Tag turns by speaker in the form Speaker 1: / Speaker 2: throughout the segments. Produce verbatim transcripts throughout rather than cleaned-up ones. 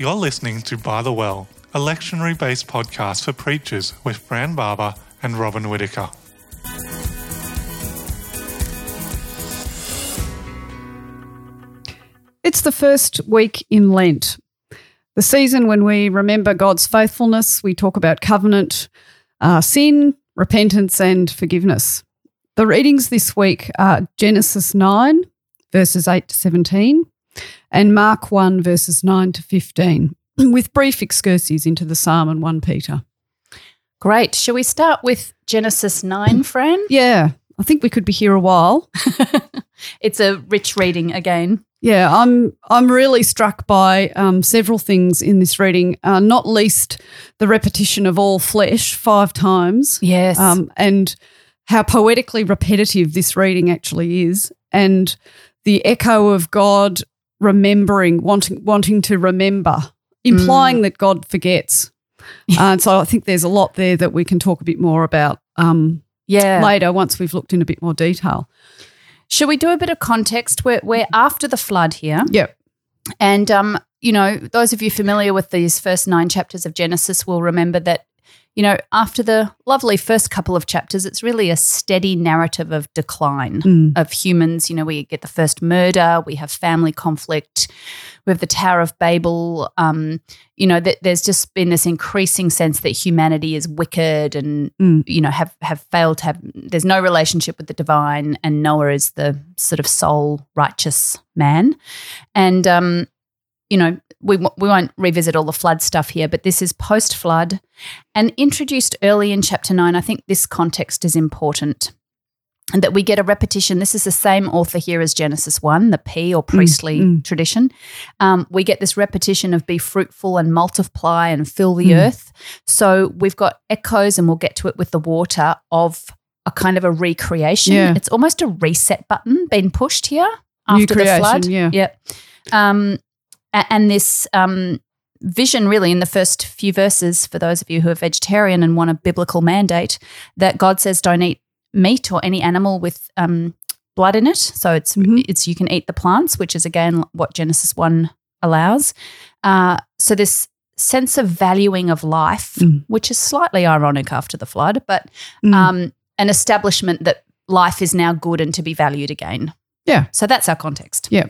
Speaker 1: You're listening to By the Well, a lectionary-based podcast for preachers with Fran Barber and Robin Whittaker.
Speaker 2: It's the first week in Lent, the season when we remember God's faithfulness. We talk about covenant, uh, sin, repentance and forgiveness. The readings this week are Genesis nine, verses eight to seventeen, and Mark one, verses nine to fifteen, with brief excursions into the Psalm and First Peter.
Speaker 3: Great. Shall we start with Genesis nine, Fran?
Speaker 2: Yeah, I think we could be here a while.
Speaker 3: It's a rich reading again.
Speaker 2: Yeah, I'm I'm really struck by um, several things in this reading, uh, not least the repetition of all flesh five times.
Speaker 3: Yes.
Speaker 2: Um, and how poetically repetitive this reading actually is, and the echo of God remembering, wanting wanting to remember, implying mm. that God forgets. uh, and so I think there's a lot there that we can talk a bit more about um,
Speaker 3: yeah.
Speaker 2: later once we've looked in a bit more detail.
Speaker 3: Shall we do a bit of context? We're, we're after the flood here.
Speaker 2: Yep.
Speaker 3: And, um, you know, those of you familiar with these first nine chapters of Genesis will remember that, you know, after the lovely first couple of chapters, it's really a steady narrative of decline mm. of humans. You know, we get the first murder, we have family conflict, we have the Tower of Babel. Um, you know, th- there's just been this increasing sense that humanity is wicked and, mm. you know, have, have failed to have – there's no relationship with the divine, and Noah is the sort of sole righteous man. And, um, you know, We we won't revisit all the flood stuff here, but this is post-flood and introduced early in chapter nine. I think this context is important, and that we get a repetition. This is the same author here as Genesis one, the P or priestly mm, mm. tradition. Um, we get this repetition of be fruitful and multiply and fill the mm. earth. So we've got echoes, and we'll get to it with the water, of a kind of a recreation.
Speaker 2: Yeah.
Speaker 3: It's almost a reset button being pushed here after
Speaker 2: New creation,
Speaker 3: the flood.
Speaker 2: Yeah.
Speaker 3: Yeah. Um, And this um, vision really in the first few verses, for those of you who are vegetarian and want a biblical mandate, that God says don't eat meat or any animal with um, blood in it. So it's mm-hmm. it's you can eat the plants, which is again what Genesis one allows. Uh, so this sense of valuing of life, mm. which is slightly ironic after the flood, but mm. um, an establishment that life is now good and to be valued again.
Speaker 2: Yeah.
Speaker 3: So that's our context.
Speaker 2: Yeah.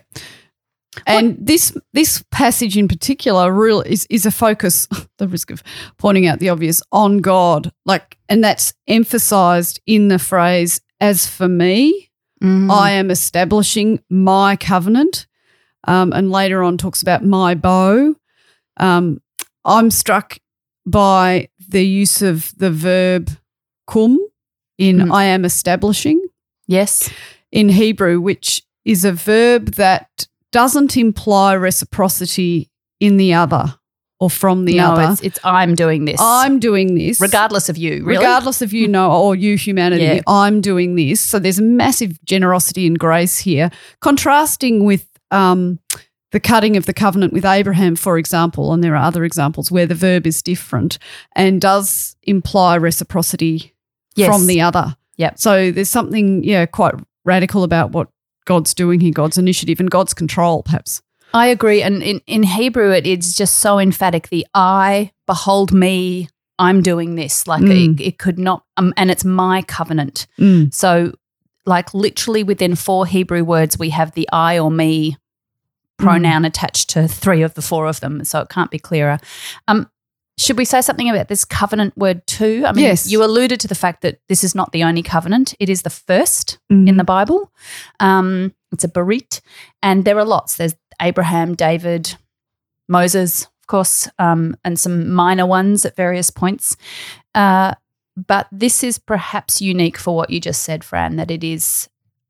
Speaker 2: And what? this this passage in particular really is, is a focus, the risk of pointing out the obvious, on God. Like, and that's emphasised in the phrase, as for me, mm. I am establishing my covenant. Um, and later on talks about my bow. Um, I'm struck by the use of the verb kum in mm. I am establishing.
Speaker 3: Yes.
Speaker 2: In Hebrew, which is a verb that doesn't imply reciprocity in the other or from the
Speaker 3: no,
Speaker 2: other.
Speaker 3: It's, it's I'm doing this.
Speaker 2: I'm doing this.
Speaker 3: Regardless of you, really?
Speaker 2: Regardless of you, no, or you, humanity, yeah. I'm doing this. So there's massive generosity and grace here, contrasting with um, the cutting of the covenant with Abraham, for example, and there are other examples where the verb is different and does imply reciprocity yes. from the other.
Speaker 3: Yep.
Speaker 2: So there's something, yeah, quite radical about what God's doing here, God's initiative and God's control, perhaps.
Speaker 3: I agree. And in, in Hebrew, it is just so emphatic, the I, behold me, I'm doing this. Like mm. it, it could not, um, and it's my covenant.
Speaker 2: Mm.
Speaker 3: So like literally within four Hebrew words, we have the I or me pronoun mm. attached to three of the four of them. So it can't be clearer. Um, Should we say something about this covenant word too? I mean,
Speaker 2: yes.
Speaker 3: you alluded to the fact that this is not the only covenant. It is the first
Speaker 2: mm.
Speaker 3: in the Bible. Um, it's a berit, and there are lots. There's Abraham, David, Moses, of course, um, and some minor ones at various points. Uh, but this is perhaps unique for what you just said, Fran, that it is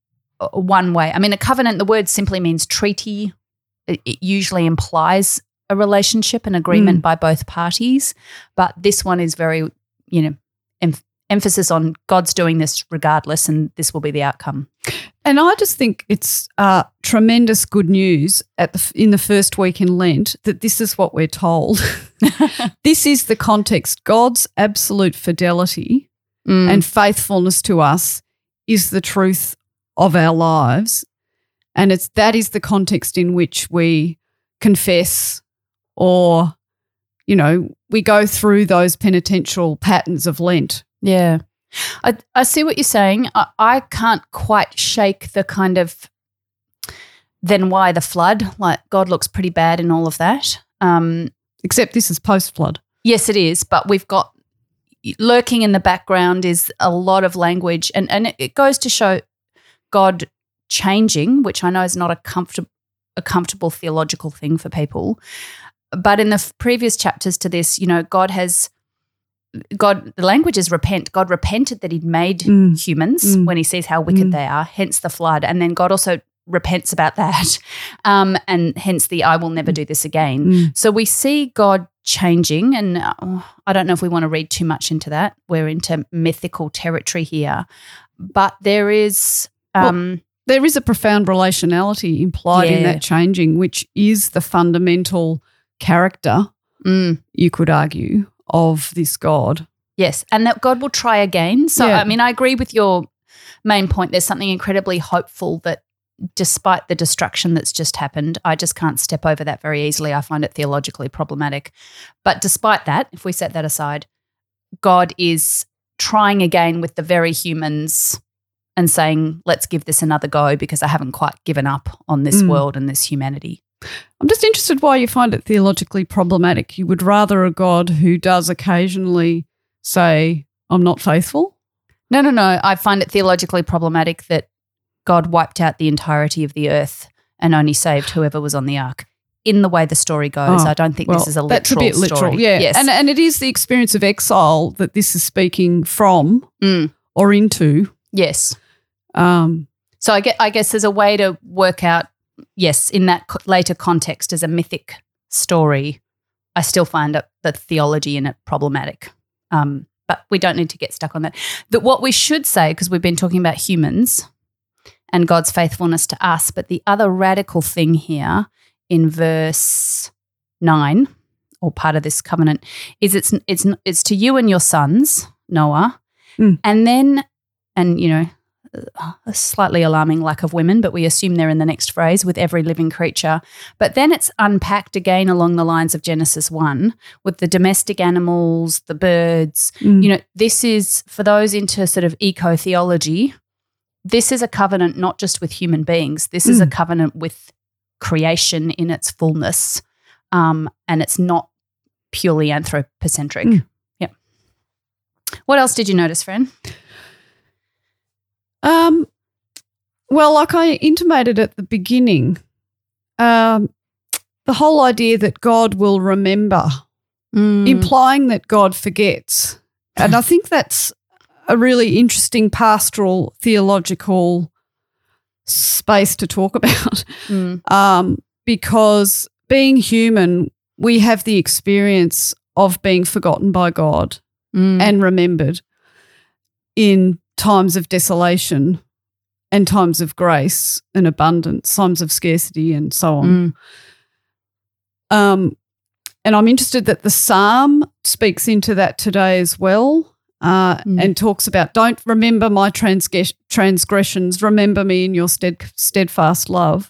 Speaker 3: one way. I mean, a covenant, the word simply means treaty. It, it usually implies a relationship, an agreement mm. by both parties, but this one is very, you know, em- emphasis on God's doing this regardless, and this will be the outcome.
Speaker 2: And I just think it's uh, tremendous good news at the in the first week in Lent that this is what we're told. This is the context. God's absolute fidelity mm. and faithfulness to us is the truth of our lives, and it's that is the context in which we confess or, you know, we go through those penitential patterns of Lent.
Speaker 3: Yeah. I, I see what you're saying. I, I can't quite shake the kind of then why the flood? Like God looks pretty bad in all of that. Um,
Speaker 2: Except this is post-flood.
Speaker 3: Yes, it is, but we've got lurking in the background is a lot of language, and, and it goes to show God changing, which I know is not a comfortable a comfortable theological thing for people. But in the f- previous chapters to this, you know, God has God, the language is repent. God repented that he'd made
Speaker 2: Mm.
Speaker 3: humans
Speaker 2: Mm.
Speaker 3: when he sees how wicked
Speaker 2: Mm.
Speaker 3: they are, hence the flood. And then God also repents about that, um, and hence the I will never do this again.
Speaker 2: Mm.
Speaker 3: So we see God changing, and uh, I don't know if we want to read too much into that. We're into mythical territory here. But there is um,
Speaker 2: There is a profound relationality implied in
Speaker 3: Yeah.
Speaker 2: that changing, which is the fundamental character,
Speaker 3: mm,
Speaker 2: you could argue, of this God.
Speaker 3: yes, and that God will try again. So,
Speaker 2: Yeah.
Speaker 3: I mean, I agree with your main point. There's something incredibly hopeful that despite the destruction that's just happened, I just can't step over that very easily. I find it theologically problematic. But despite that, if we set that aside, God is trying again with the very humans and saying, let's give this another go because I haven't quite given up on this
Speaker 2: Mm.
Speaker 3: world and this humanity.
Speaker 2: I'm just interested why you find it theologically problematic. You would rather a God who does occasionally say, I'm not faithful?
Speaker 3: No, no, no. I find it theologically problematic that God wiped out the entirety of the earth and only saved whoever was on the ark. In the way the story goes,
Speaker 2: Oh,
Speaker 3: I don't think
Speaker 2: well,
Speaker 3: this is a literal
Speaker 2: that's a bit literal,
Speaker 3: story.
Speaker 2: yeah.
Speaker 3: Yes.
Speaker 2: And, and it is the experience of exile that this is speaking from
Speaker 3: Mm.
Speaker 2: or into.
Speaker 3: yes.
Speaker 2: Um,
Speaker 3: So I get, I guess there's a way to work out, yes, in that co- later context as a mythic story, I still find it, the theology in it problematic. Um, but we don't need to get stuck on that. That what we should say, because we've been talking about humans and God's faithfulness to us, but the other radical thing here in verse nine, or part of this covenant, is it's it's it's to you and your sons, Noah,
Speaker 2: Mm.
Speaker 3: and then, and you know, a slightly alarming lack of women, but we assume they're in the next phrase, with every living creature. But then it's unpacked again along the lines of Genesis one with the domestic animals, the birds.
Speaker 2: mm,
Speaker 3: You know, this is, for those into sort of eco-theology, this is a covenant not just with human beings. This is a
Speaker 2: Mm.
Speaker 3: covenant with creation in its fullness, um, and it's not purely anthropocentric.
Speaker 2: Mm.
Speaker 3: Yeah. What else did you notice, Fran?
Speaker 2: Um, well, like I intimated at the beginning, um, the whole idea that God will remember,
Speaker 3: Mm.
Speaker 2: implying that God forgets. And I think that's a really interesting pastoral theological space to talk about,
Speaker 3: Mm.
Speaker 2: um, because being human, we have the experience of being forgotten by God
Speaker 3: Mm.
Speaker 2: and remembered in times of desolation and times of grace and abundance, times of scarcity and so on.
Speaker 3: Mm.
Speaker 2: Um, and I'm interested that the psalm speaks into that today as well, uh,
Speaker 3: Mm.
Speaker 2: and talks about, don't remember my transgress- transgressions, remember me in your stead- steadfast love.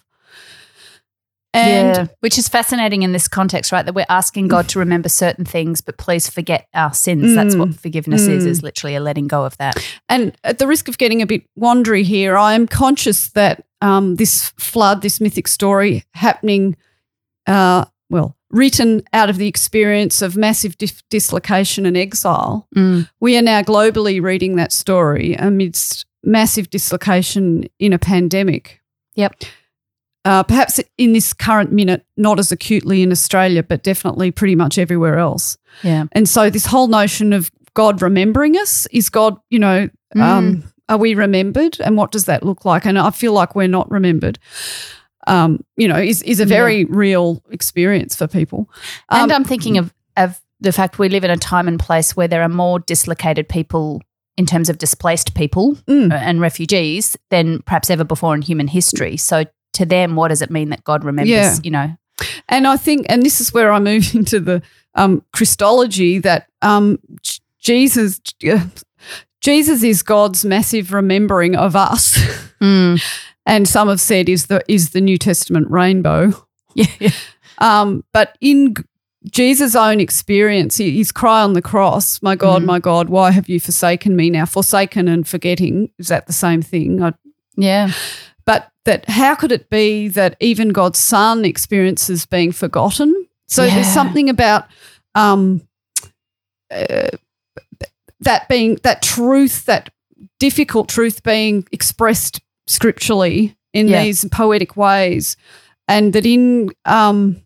Speaker 2: And
Speaker 3: yeah, which is fascinating in this context, right? That we're asking God to remember certain things, but please forget our sins. That's what forgiveness is,
Speaker 2: Mm.
Speaker 3: is literally a letting go of that.
Speaker 2: And at the risk of getting a bit wandery here, I am conscious that um, this flood, this mythic story happening, uh, well, written out of the experience of massive dif- dislocation and exile,
Speaker 3: Mm.
Speaker 2: we are now globally reading that story amidst massive dislocation in a pandemic.
Speaker 3: Yep.
Speaker 2: Uh, perhaps in this current minute, not as acutely in Australia, but definitely pretty much everywhere else.
Speaker 3: Yeah.
Speaker 2: And so this whole notion of God remembering us, is God, you know,
Speaker 3: Mm.
Speaker 2: um, are we remembered, and what does that look like? And I feel like we're not remembered, um, you know, is, is a very real experience for people.
Speaker 3: And
Speaker 2: Um,
Speaker 3: I'm thinking of, of the fact we live in a time and place where there are more dislocated people in terms of displaced people
Speaker 2: Mm.
Speaker 3: and refugees than perhaps ever before in human history. So to them, what does it mean that God remembers,
Speaker 2: Yeah.
Speaker 3: you know?
Speaker 2: And I think, and this is where I move into the um, Christology, that um, J- Jesus, Jesus is God's massive remembering of us,
Speaker 3: Mm.
Speaker 2: and some have said is the is the New Testament rainbow.
Speaker 3: Yeah. yeah.
Speaker 2: Um, but in g- Jesus' own experience, his cry on the cross, my God,
Speaker 3: Mhm.
Speaker 2: my God, why have you forsaken me? Now, forsaken and forgetting, is that the same thing? I,
Speaker 3: Yeah.
Speaker 2: but that how could it be that even God's Son experiences being forgotten? So
Speaker 3: Yeah.
Speaker 2: there's something about um, uh, that being that truth, that difficult truth being expressed scripturally in
Speaker 3: Yeah.
Speaker 2: these poetic ways, and that in um,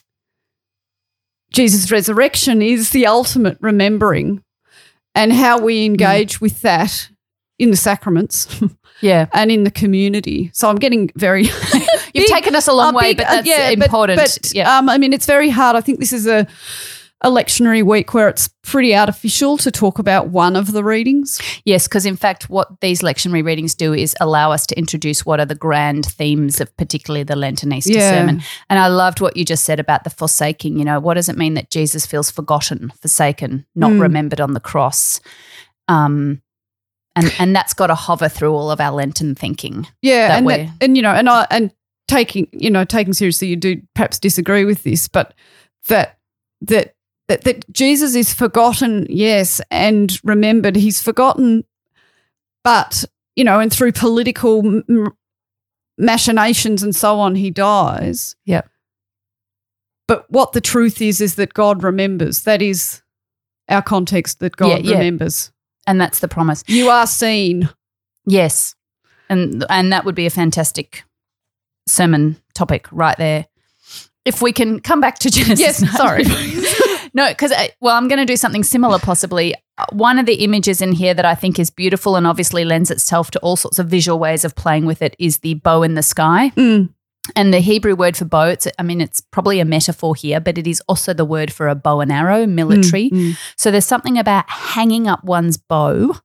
Speaker 2: Jesus' resurrection is the ultimate remembering, and how we engage with that in the sacraments
Speaker 3: Yeah.
Speaker 2: and in the community. So I'm getting very
Speaker 3: You've taken us a long
Speaker 2: a
Speaker 3: way,
Speaker 2: big-
Speaker 3: but
Speaker 2: uh,
Speaker 3: that's
Speaker 2: yeah, but-
Speaker 3: important.
Speaker 2: But,
Speaker 3: yeah.
Speaker 2: um, I mean, it's very hard. I think this is a, a lectionary week where it's pretty artificial to talk about one of the readings.
Speaker 3: Yes, because in fact what these lectionary readings do is allow us to introduce what are the grand themes of particularly the Lenten Easter
Speaker 2: Yeah.
Speaker 3: sermon. And I loved what you just said about the forsaking. You know, what does it mean that Jesus feels forgotten, forsaken, not
Speaker 2: Mm.
Speaker 3: remembered on the cross? Um, and and that's got to hover through all of our Lenten thinking.
Speaker 2: Yeah,
Speaker 3: That
Speaker 2: and
Speaker 3: way.
Speaker 2: that, and you know, and I and taking you know taking seriously, you do perhaps disagree with this, but that that that that Jesus is forgotten, yes, and remembered. He's forgotten, but you know, and through political m- m- machinations and so on, he dies.
Speaker 3: Yep.
Speaker 2: But what the truth is is that God remembers. That is our context. That God
Speaker 3: Yeah, yeah.
Speaker 2: remembers.
Speaker 3: And that's the promise.
Speaker 2: You are seen.
Speaker 3: Yes. And and that would be a fantastic sermon topic right there. If we can come back to Genesis.
Speaker 2: Yes,
Speaker 3: nine.
Speaker 2: sorry.
Speaker 3: No, because, well, I'm going to do something similar possibly. One of the images in here that I think is beautiful and obviously lends itself to all sorts of visual ways of playing with it is the bow in the sky.
Speaker 2: Mm.
Speaker 3: And the Hebrew word for bow, it's, I mean, it's probably a metaphor here, but it is also the word for a bow and arrow, military.
Speaker 2: Mm, mm.
Speaker 3: So there's something about hanging up one's bow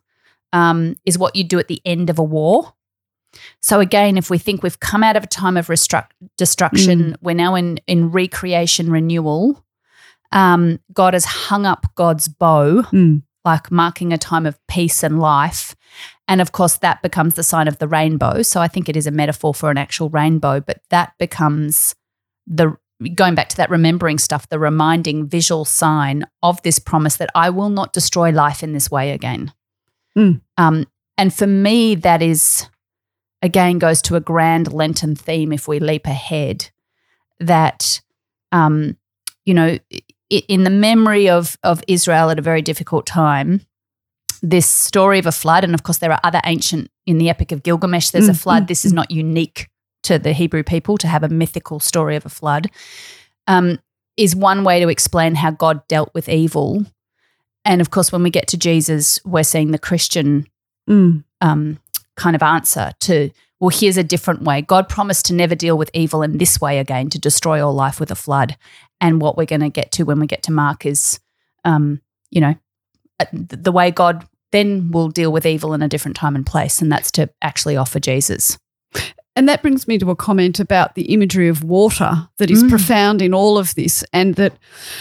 Speaker 3: um, is what you do at the end of a war. So again, if we think we've come out of a time of restruct- destruction, we're now in, in recreation, renewal, um, God has hung up God's bow,
Speaker 2: Mm.
Speaker 3: like marking a time of peace and life. And of course, that becomes the sign of the rainbow. So I think it is a metaphor for an actual rainbow, but that becomes the, going back to that remembering stuff, the reminding visual sign of this promise that I will not destroy life in this way again.
Speaker 2: Mm.
Speaker 3: Um, and for me, that is, again, goes to a grand Lenten theme if we leap ahead, that, um, you know, i- in the memory of, of Israel at a very difficult time, this story of a flood, and of course there are other ancient, in the Epic of Gilgamesh, there's a
Speaker 2: Mm,
Speaker 3: flood.
Speaker 2: mm,
Speaker 3: This is not unique to the Hebrew people to have a mythical story of a flood, um, is one way to explain how God dealt with evil. And of course, when we get to Jesus, we're seeing the Christian
Speaker 2: Mm.
Speaker 3: um, kind of answer to, well, here's a different way. God promised to never deal with evil in this way again, to destroy all life with a flood. And what we're going to get to when we get to Mark is, um, you know, uh, the way God then will deal with evil in a different time and place, and that's to actually offer Jesus.
Speaker 2: And that brings me to a comment about the imagery of water that is
Speaker 3: Mm.
Speaker 2: profound in all of this, and that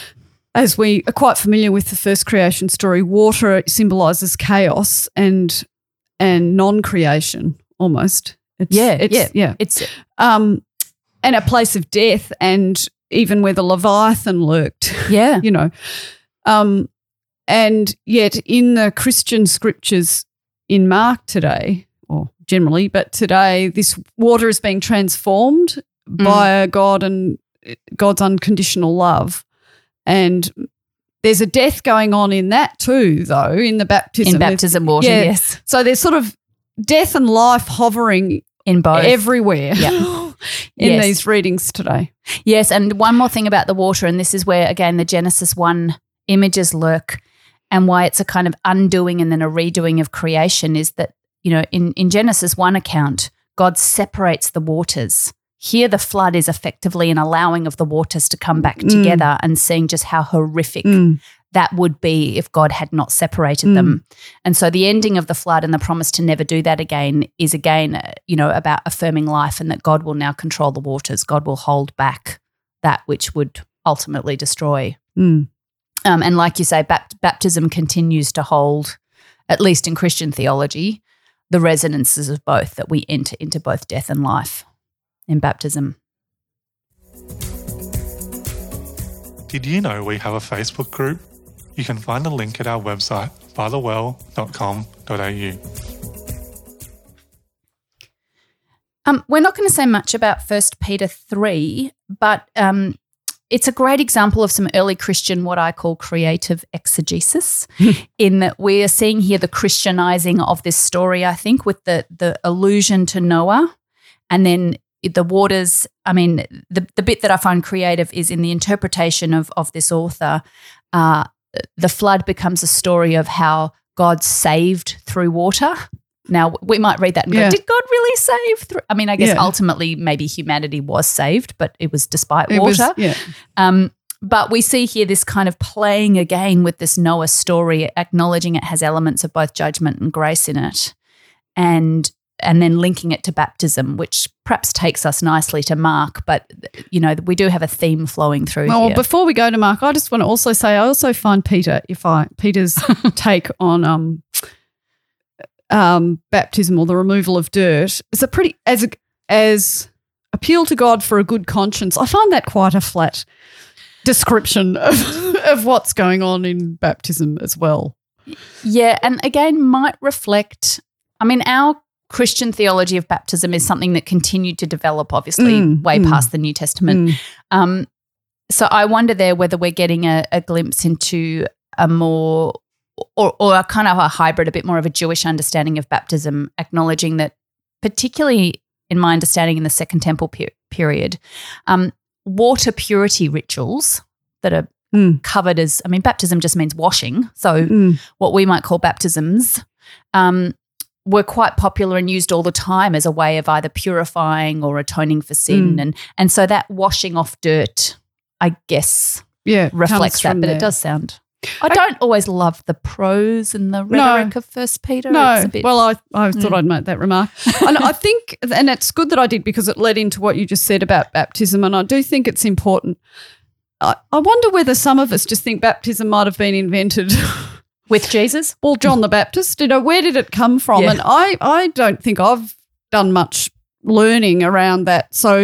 Speaker 2: as we are quite familiar with the first creation story, water symbolises chaos and and non-creation almost. It's,
Speaker 3: Yeah,
Speaker 2: it's,
Speaker 3: yeah.
Speaker 2: yeah.
Speaker 3: It's
Speaker 2: Um, and a place of death, and even where the Leviathan lurked,
Speaker 3: yeah,
Speaker 2: you know. Um, and yet in the Christian scriptures in Mark today, or generally, but today, this water is being transformed
Speaker 3: Mm.
Speaker 2: by a God and God's unconditional love. And there's a death going on in that too, though, in the baptism.
Speaker 3: in baptism water,
Speaker 2: Yeah.
Speaker 3: yes,
Speaker 2: So there's sort of death and life hovering
Speaker 3: in both.
Speaker 2: everywhere
Speaker 3: Yeah.
Speaker 2: in
Speaker 3: Yes.
Speaker 2: these readings today.
Speaker 3: Yes, and one more thing about the water, and this is where, again, the Genesis one images lurk, and why it's a kind of undoing and then a redoing of creation is that, you know, in, in Genesis one account, God separates the waters. Here the flood is effectively an allowing of the waters to come back
Speaker 2: Mm.
Speaker 3: together, and seeing just how horrific that would be if God had not separated
Speaker 2: Mm.
Speaker 3: them. And so the ending of the flood and the promise to never do that again is again, uh, you know, about affirming life, and that God will now control the waters. God will hold back that which would ultimately destroy.
Speaker 2: Mm.
Speaker 3: Um, and like you say, bapt- baptism continues to hold, at least in Christian theology, the resonances of both, that we enter into both death and life in baptism.
Speaker 1: Did you know we have a Facebook group? You can find a link at our website, by the well dot com dot a u.
Speaker 3: Um, we're not going to say much about First Peter three, but um, it's a great example of some early Christian, what I call creative exegesis, in that we are seeing here the Christianizing of this story, I think, with the the allusion to Noah and then the waters. I mean, the, the bit that I find creative is in the interpretation of, of this author, uh, the flood becomes a story of how God saved through water. Now, we might read that and go,
Speaker 2: Yeah.
Speaker 3: did God really save through? I mean, I guess
Speaker 2: Yeah.
Speaker 3: ultimately maybe humanity was saved, but it was despite
Speaker 2: It was-
Speaker 3: water.
Speaker 2: yeah.
Speaker 3: Um, but we see here this kind of playing again with this Noah story, acknowledging it has elements of both judgment and grace in it, and and then linking it to baptism, which perhaps takes us nicely to Mark. But, you know, we do have a theme flowing through
Speaker 2: Well,
Speaker 3: here.
Speaker 2: before we go to Mark, I just want to also say I also find Peter, if I Peter's take on um, um, baptism or the removal of dirt is a pretty as a, as appeal to God for a good conscience. I find that quite a flat description of, of what's going on in baptism as well.
Speaker 3: Yeah, and again, might reflect, I mean, our Christian theology of baptism is something that continued to develop, obviously,
Speaker 2: Mm,
Speaker 3: way
Speaker 2: mm.
Speaker 3: past the New Testament.
Speaker 2: Mm.
Speaker 3: Um, so I wonder there whether we're getting a, a glimpse into a more, or, or a kind of a hybrid, a bit more of a Jewish understanding of baptism, acknowledging that particularly in my understanding in the Second Temple per- period, um, water purity rituals that are
Speaker 2: Mm.
Speaker 3: covered as, I mean, baptism just means washing. So
Speaker 2: Mm.
Speaker 3: what we might call baptisms um, were quite popular and used all the time as a way of either purifying or atoning for sin.
Speaker 2: Mm.
Speaker 3: And and so that washing off dirt, I guess,
Speaker 2: Yeah,
Speaker 3: reflects
Speaker 2: comes
Speaker 3: that,
Speaker 2: from
Speaker 3: but
Speaker 2: there.
Speaker 3: it does sound. I don't always love the prose and the rhetoric of First Peter.
Speaker 2: No,
Speaker 3: It's a bit,
Speaker 2: well, I, I thought
Speaker 3: Mm.
Speaker 2: I'd make that remark. And I think, and it's good that I did because it led into what you just said about baptism, and I do think it's important. I, I wonder whether some of us just think baptism might have been invented.
Speaker 3: with Jesus.
Speaker 2: Well, John the Baptist, you know, where did it come from?
Speaker 3: Yeah.
Speaker 2: And I, I don't think I've done much learning around that. So,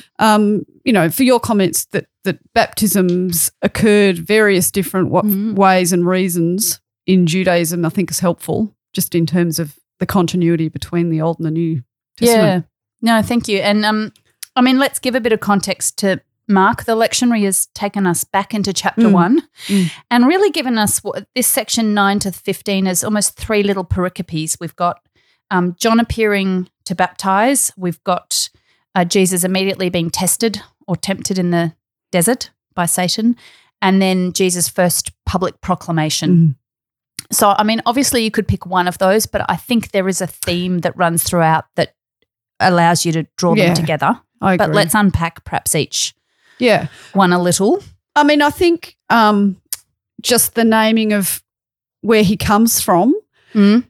Speaker 2: um, you know, for your comments that that baptisms occurred various different wa-
Speaker 3: Mhm.
Speaker 2: ways and reasons in Judaism, I think is helpful just in terms of the continuity between the Old and the New Testament.
Speaker 3: Yeah. No, thank you. And um, I mean, let's give a bit of context to Mark. The lectionary has taken us back into chapter
Speaker 2: Mm.
Speaker 3: one
Speaker 2: Mm.
Speaker 3: and really given us what, this section nine to fifteen is almost three little pericopes. We've got um, John appearing to baptize. We've got uh, Jesus immediately being tested or tempted in the desert by Satan, and then Jesus' first public proclamation.
Speaker 2: Mm.
Speaker 3: So, I mean, obviously you could pick one of those, but I think there is a theme that runs throughout that allows you to draw
Speaker 2: Yeah,
Speaker 3: them together.
Speaker 2: I agree.
Speaker 3: But let's unpack perhaps each
Speaker 2: yeah.
Speaker 3: one a little.
Speaker 2: I mean, I think um, just the naming of where he comes from,
Speaker 3: Mm.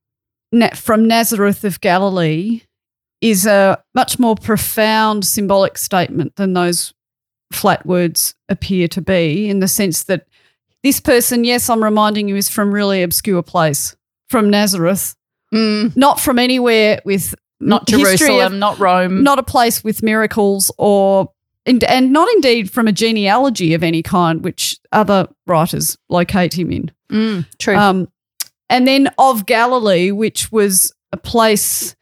Speaker 2: Na- from Nazareth of Galilee, is a much more profound symbolic statement than those flat words appear to be, in the sense that this person, yes, I'm reminding you, is from really obscure place, from Nazareth,
Speaker 3: Mm.
Speaker 2: not from anywhere with
Speaker 3: Not
Speaker 2: history of-
Speaker 3: Jerusalem, not Rome.
Speaker 2: not a place with miracles or and, and not indeed from a genealogy of any kind, which other writers locate him in.
Speaker 3: Mm, true.
Speaker 2: Um, and then of Galilee, which was a place,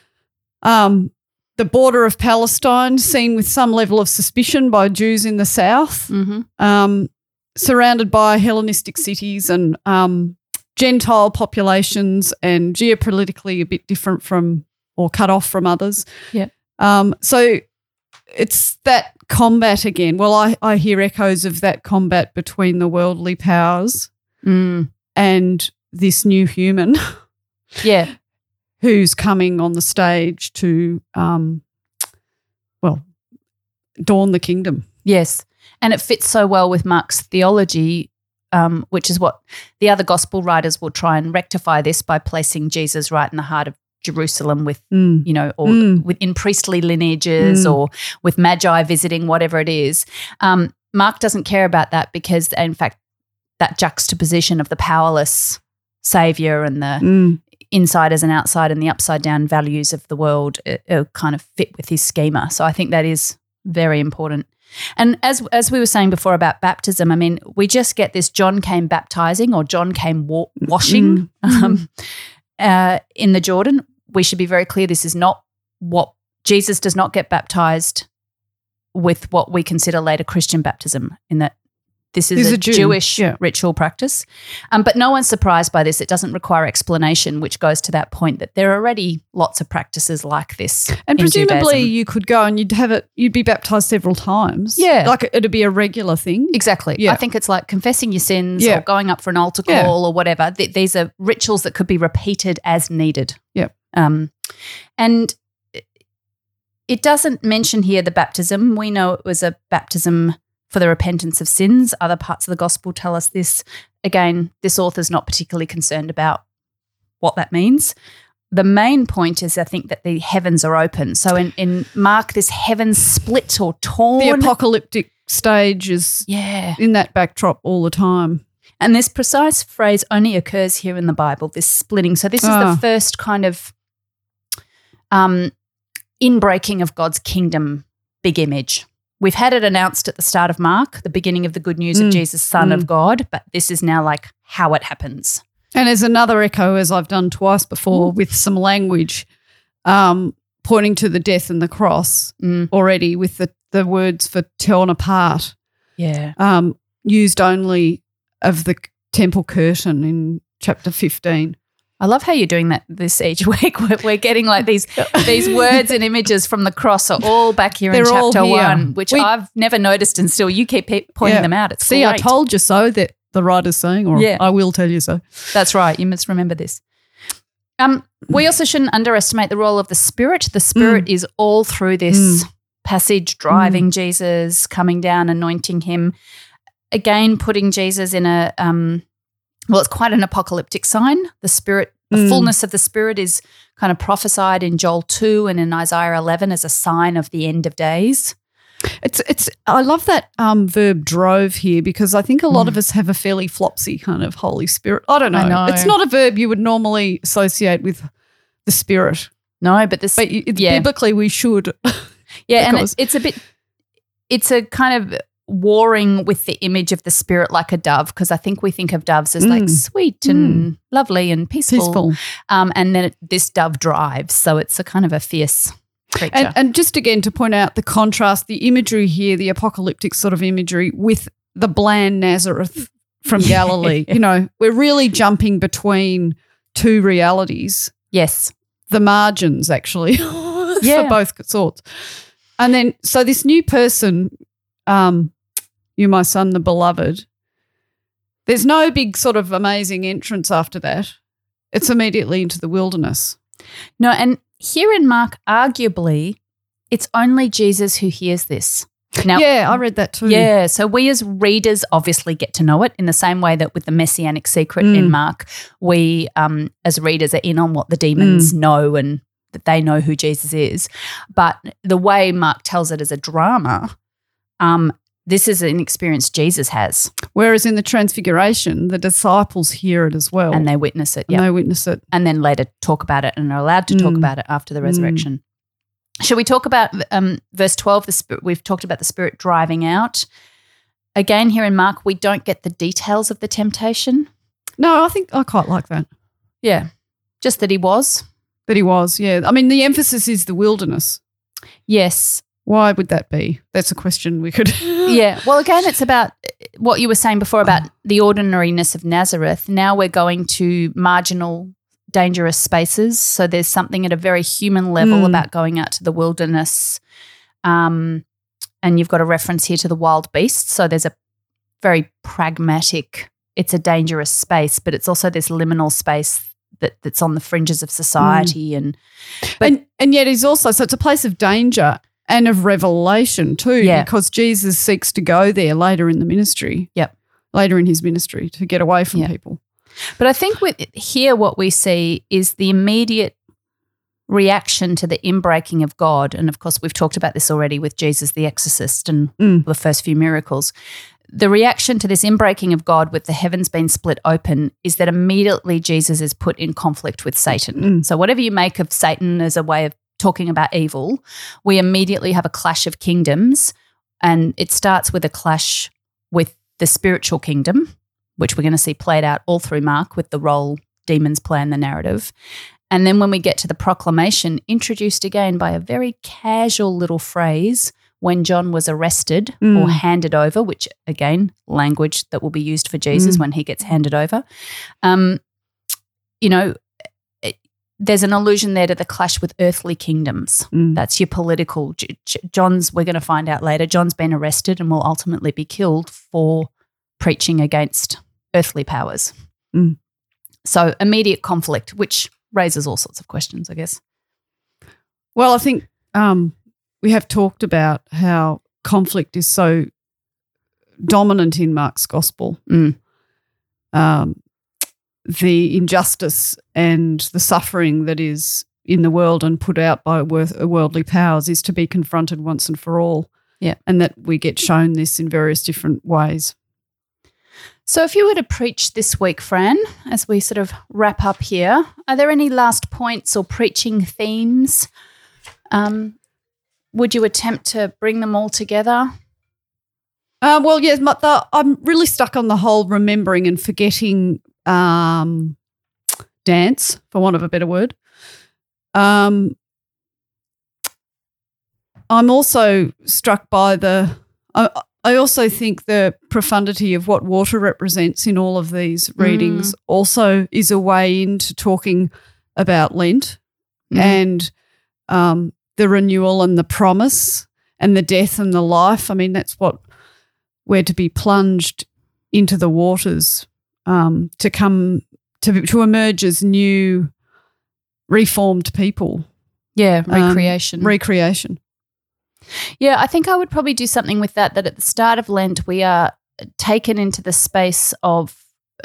Speaker 2: um, the border of Palestine, seen with some level of suspicion by Jews in the south,
Speaker 3: mm-hmm.
Speaker 2: um, surrounded by Hellenistic cities and um, Gentile populations, and geopolitically a bit different from or cut off from others.
Speaker 3: Yeah.
Speaker 2: Um, so it's that combat again. Well, I, I hear echoes of that combat between the worldly powers
Speaker 3: Mm.
Speaker 2: and this new human
Speaker 3: Yeah.
Speaker 2: who's coming on the stage to, um, well, dawn the kingdom.
Speaker 3: Yes. And it fits so well with Mark's theology, um, which is what the other gospel writers will try and rectify this by placing Jesus right in the heart of Jerusalem with,
Speaker 2: Mm.
Speaker 3: you know, or
Speaker 2: Mm.
Speaker 3: within priestly lineages
Speaker 2: Mm.
Speaker 3: or with magi visiting, whatever it is. Um, Mark doesn't care about that because, in fact, that juxtaposition of the powerless saviour and the
Speaker 2: Mm.
Speaker 3: insiders and outside and the upside down values of the world uh, uh, kind of fit with his schema. So I think that is very important. And as as we were saying before about baptism, I mean, we just get this John came baptizing or John came wa- washing
Speaker 2: Mm.
Speaker 3: um, uh, in the Jordan. We should be very clear this is not what Jesus does not get baptized with what we consider later Christian baptism, in that this is
Speaker 2: He's
Speaker 3: a,
Speaker 2: a Jew,
Speaker 3: Jewish
Speaker 2: yeah.
Speaker 3: ritual practice. Um, but no one's surprised by this. It doesn't require explanation, which goes to that point that there are already lots of practices like this.
Speaker 2: And
Speaker 3: in
Speaker 2: presumably
Speaker 3: Judaism.
Speaker 2: you could go and you'd have it, you'd be baptized several times.
Speaker 3: Yeah.
Speaker 2: Like it'd be a regular thing.
Speaker 3: Exactly.
Speaker 2: Yeah.
Speaker 3: I think it's like confessing your sins
Speaker 2: Yeah.
Speaker 3: or going up for an altar call
Speaker 2: Yeah.
Speaker 3: or whatever. Th- these are rituals that could be repeated as needed.
Speaker 2: Yeah.
Speaker 3: Um, and it doesn't mention here the baptism. We know it was a baptism for the repentance of sins. Other parts of the gospel tell us this. Again, this author's not particularly concerned about what that means. The main point is, I think, that the heavens are open. So in, in Mark, this heavens split or torn.
Speaker 2: The apocalyptic stage is
Speaker 3: yeah.
Speaker 2: in that backdrop all the time.
Speaker 3: And this precise phrase only occurs here in the Bible, this splitting. So this is
Speaker 2: Ah.
Speaker 3: the first kind of um, inbreaking of God's kingdom big image. We've had it announced at the start of Mark, the beginning of the good news
Speaker 2: Mm.
Speaker 3: of Jesus, Son
Speaker 2: Mm.
Speaker 3: of God, but this is now like how it happens.
Speaker 2: And there's another echo, as I've done twice before, with some language um, pointing to the death and the cross
Speaker 3: Mm.
Speaker 2: already, with the, the words for torn apart
Speaker 3: Yeah.
Speaker 2: um, used only of the temple curtain in chapter fifteen.
Speaker 3: I love how you're doing that this each week. We're, we're getting like these these words and images from the cross are all back here in
Speaker 2: They're all
Speaker 3: chapter
Speaker 2: here.
Speaker 3: one, which
Speaker 2: We-
Speaker 3: I've never noticed, and still you keep pe- pointing
Speaker 2: Yeah.
Speaker 3: them out. It's
Speaker 2: See, I
Speaker 3: great.
Speaker 2: told you so, that the writer's saying, or
Speaker 3: Yeah.
Speaker 2: I will tell you so.
Speaker 3: That's right. You must remember this. Um, we also shouldn't underestimate the role of the Spirit. The Spirit is all through this
Speaker 2: Mm.
Speaker 3: passage, driving Jesus, coming down, anointing him. Again, putting Jesus in a, um, well, it's quite an apocalyptic sign. The Spirit, the
Speaker 2: Mm.
Speaker 3: fullness of the Spirit is kind of prophesied in Joel two and in Isaiah eleven as a sign of the end of days.
Speaker 2: It's it's. I love that um, verb drove here, because I think a lot
Speaker 3: Mm.
Speaker 2: of us have a fairly flopsy kind of Holy Spirit. I don't know.
Speaker 3: I know.
Speaker 2: It's not a verb you would normally associate with the Spirit,
Speaker 3: No, but this,
Speaker 2: but you- it's
Speaker 3: yeah.
Speaker 2: biblically we should.
Speaker 3: Yeah, and
Speaker 2: because-
Speaker 3: it's, it's a bit, it's a kind of warring with the image of the Spirit like a dove, because I think we think of doves as like
Speaker 2: Mm.
Speaker 3: sweet and lovely and peaceful.
Speaker 2: Peaceful.
Speaker 3: Um, and then it, this dove drives, so it's a kind of a fierce creature.
Speaker 2: And, and just again to point out the contrast, the imagery here, the apocalyptic sort of imagery with the bland Nazareth from Galilee. You know, we're really jumping between two realities,
Speaker 3: yes.
Speaker 2: the margins actually,
Speaker 3: Yeah.
Speaker 2: for both sorts. And then, so this new person, um, you, my son, the beloved, there's no big sort of amazing entrance after that. It's immediately into the wilderness.
Speaker 3: No, and here in Mark, arguably, it's only Jesus who hears this. Now,
Speaker 2: Yeah, I read that too.
Speaker 3: Yeah, so we as readers obviously get to know it in the same way that with the messianic secret
Speaker 2: Mm.
Speaker 3: in Mark, we um, as readers are in on what the demons
Speaker 2: Mm.
Speaker 3: know and that they know who Jesus is. But the way Mark tells it as a drama, um, this is an experience Jesus has,
Speaker 2: Whereas in the Transfiguration, the disciples hear it as well.
Speaker 3: and they witness it,
Speaker 2: and
Speaker 3: yeah,
Speaker 2: they witness it.
Speaker 3: and then later talk about it and are allowed to talk
Speaker 2: Mm.
Speaker 3: about it after the resurrection. Shall we talk about um, verse twelve? The spirit, we've talked about the Spirit driving out. Again, here in Mark, we don't get the details of the temptation.
Speaker 2: No, I think I quite like that,
Speaker 3: Yeah, just that he was.
Speaker 2: that he was, yeah. I mean, the emphasis is the wilderness.
Speaker 3: Yes.
Speaker 2: Why would that be? That's a question we could.
Speaker 3: Yeah. Well, again, it's about what you were saying before about the ordinariness of Nazareth. Now we're going to marginal, dangerous spaces. So there's something at a very human level
Speaker 2: Mm.
Speaker 3: about going out to the wilderness. Um, and you've got a reference here to the wild beasts. So there's a very pragmatic, it's a dangerous space, but it's also this liminal space that, that's on the fringes of society. And but
Speaker 2: and, and yet he's also, so it's a place of danger and of revelation too,
Speaker 3: Yeah.
Speaker 2: because Jesus seeks to go there later in the ministry.
Speaker 3: Yep.
Speaker 2: Later in his ministry to get away from
Speaker 3: Yeah.
Speaker 2: people.
Speaker 3: But I think with here what we see is the immediate reaction to the inbreaking of God. And of course, we've talked about this already with Jesus the exorcist and
Speaker 2: Mm.
Speaker 3: the first few miracles. The reaction to this inbreaking of God with the heavens being split open is that immediately Jesus is put in conflict with Satan.
Speaker 2: Mm.
Speaker 3: So whatever you make of Satan as a way of talking about evil, we immediately have a clash of kingdoms And it starts with a clash with the spiritual kingdom, which we're going to see played out all through Mark with the role demons play in the narrative. And then when we get to the proclamation, introduced again by a very casual little phrase, when John was arrested mm. or handed over, which again, language that will be used for Jesus mm. when he gets handed over. Um, you know, it, there's an allusion there to the clash with earthly kingdoms. Mm. That's your political. J- J- John's, we're going to find out later, John's been arrested and will ultimately be killed for preaching against earthly powers. Mm. So immediate conflict, which raises all sorts of questions, I guess.
Speaker 2: Well, I think um, we have talked about how conflict is so dominant in Mark's gospel.
Speaker 3: Mm.
Speaker 2: Um, the injustice and the suffering that is in the world and put out by worldly powers is to be confronted once and for all.
Speaker 3: Yeah.
Speaker 2: And that we get shown this in various different ways.
Speaker 3: So if you were to preach this week, Fran, as we sort of wrap up here, are there any last points or preaching themes? Um, would you attempt to bring them all together?
Speaker 2: Uh, well, yes, but the, I'm really stuck on the whole remembering and forgetting um, dance, for want of a better word. Um, I'm also struck by the I, I also think the profundity of what water represents in all of these readings mm. also is a way into talking about Lent mm. and um, the renewal and the promise and the death and the life. I mean, that's what we're to be plunged into the waters um, to come to to emerge as new, reformed people.
Speaker 3: Yeah, recreation.
Speaker 2: Um, recreation.
Speaker 3: Yeah, I think I would probably do something with that, that at the start of Lent we are taken into the space of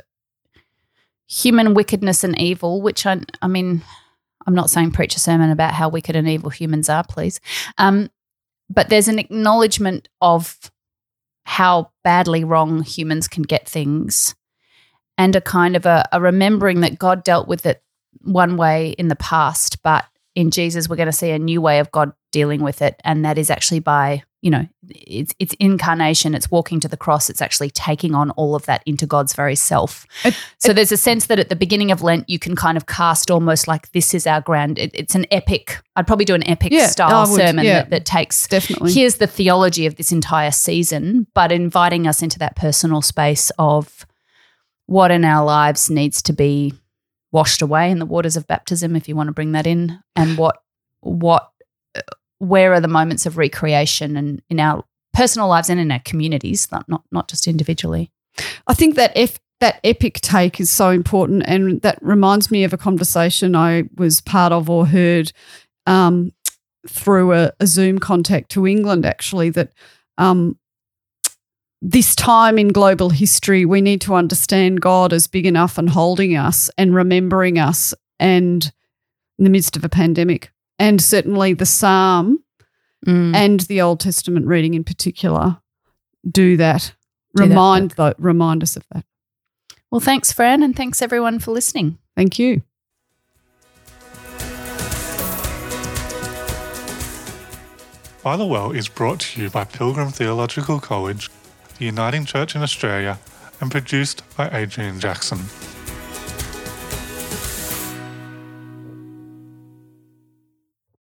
Speaker 3: human wickedness and evil, which I, I mean, I'm not saying preach a sermon about how wicked and evil humans are, please. Um, but there's an acknowledgement of how badly wrong humans can get things and a kind of a, a remembering that God dealt with it one way in the past, but in Jesus we're going to see a new way of God dealing with it, and that is actually by, you know, it's it's incarnation, it's walking to the cross, it's actually taking on all of that into God's very self. It, so it, there's a sense that at the beginning of Lent you can kind of cast almost like this is our grand, it, it's an epic, I'd probably do an epic yeah, style would, sermon yeah, that, that takes,
Speaker 2: definitely.
Speaker 3: Here's the theology of this entire season, but inviting us into that personal space of what in our lives needs to be washed away in the waters of baptism, if you want to bring that in, and what what where are the moments of recreation and in our personal lives and in our communities, not not, not just individually.
Speaker 2: I think that if that epic take is so important, and that reminds me of a conversation I was part of or heard um, through a, a Zoom contact to England, actually, that um, this time in global history we need to understand God as big enough and holding us and remembering us, and in the midst of a pandemic. And certainly the Psalm mm. and the Old Testament reading in particular do that. Do remind that the, remind us of that.
Speaker 3: Well, thanks, Fran, and thanks everyone for listening.
Speaker 2: Thank you.
Speaker 1: By the Well is brought to you by Pilgrim Theological College, the Uniting Church in Australia, and produced by Adrian Jackson.